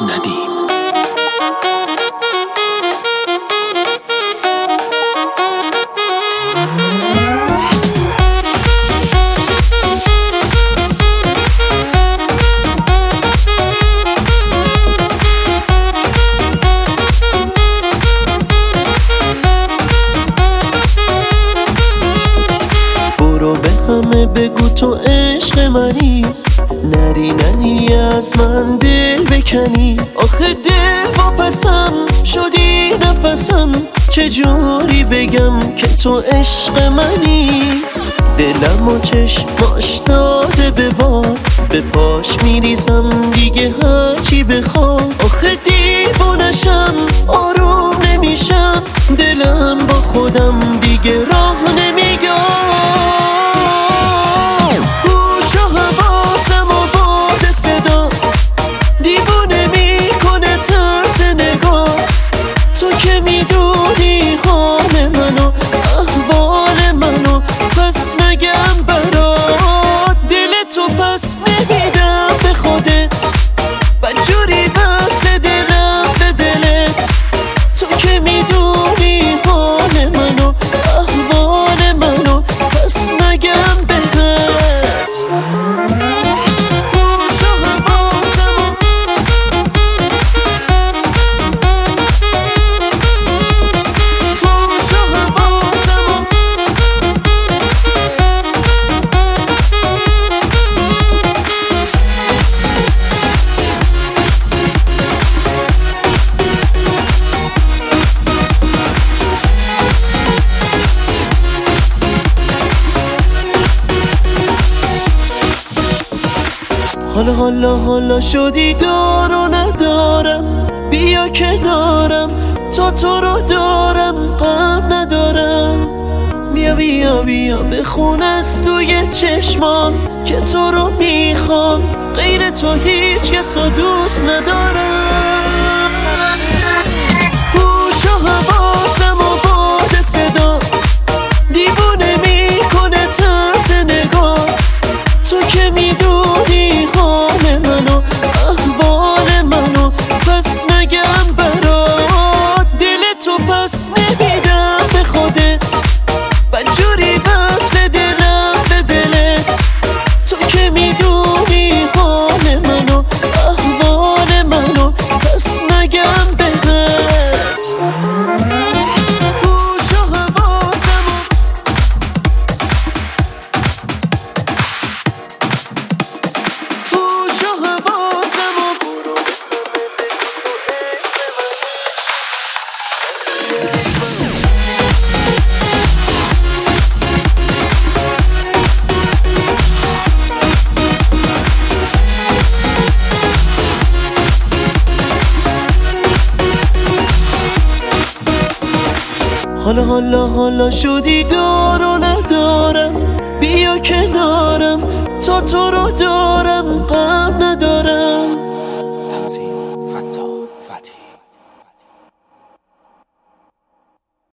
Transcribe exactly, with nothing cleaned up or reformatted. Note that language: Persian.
ندیم. برو به همه بگو تو عشق منی، نری نری از من دل بکنی. آخه دل واپسم شدی نفسم، چجوری بگم که تو عشق منی. دلم و چشماش داده به باد، به پاش میریزم دیگه هرچی بخواد. آخه دیوونشم آروم نمیشم، دلم با خودم دیگه راه نمیگم. حالا حالا حالا شدی دار و ندارم، بیا کنارم تا تو رو دارم غم ندارم. بیا بیا بیا بخون از توی چشمان که تو رو میخوام، غیر تو هیچ کس رو دوست ندارم. گوش و حواسم و باد صدات دیوونه میکنه طرز نگات. تو که میدونی حال منو احوال منو، پس نگم برات دل تو پس نمیدم به خودت. بدجوری وصل دلم به دلت، تو که میدونی حال منو احوال منو، پس نگم بهت. حالا حالا حالا شدی دار و ندارم، بیا کنارم تا تو رو دارم غم ندارم.